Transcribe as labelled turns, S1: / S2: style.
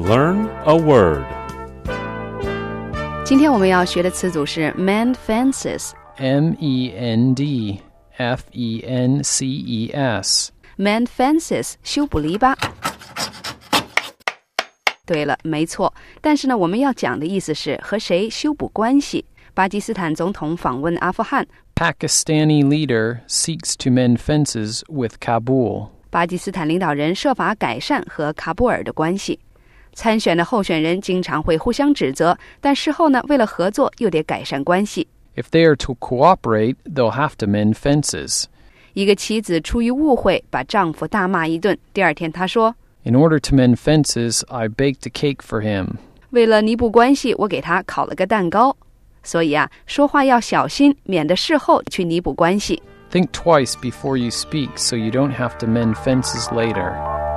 S1: Learn a word.
S2: 今天我们要学的词组是 mend fences.
S3: M-E-N-D-F-E-N-C-E-S.
S2: Mend fences 修补篱笆。对了，没错。但是呢，我们要讲的意思是和谁修补关系。巴基斯坦总统访问阿富汗。
S3: Pakistani leader seeks to mend fences with Kabul.
S2: 巴基斯坦领导人设法改善和喀布尔的关系。参选的候选人经常会互相指责，但事后呢，为了合作又得改善关系。
S3: If they are to cooperate, they'll have to mend fences.
S2: 一个妻子出于误会，把丈夫大骂一顿。第二天她说
S3: In order to mend fences, I baked a cake for him.
S2: 为了弥补关系，我给他烤了个蛋糕。所以啊，说话要小心，免得事后去弥补关系。
S3: Think twice before you speak so you don't have to mend fences later.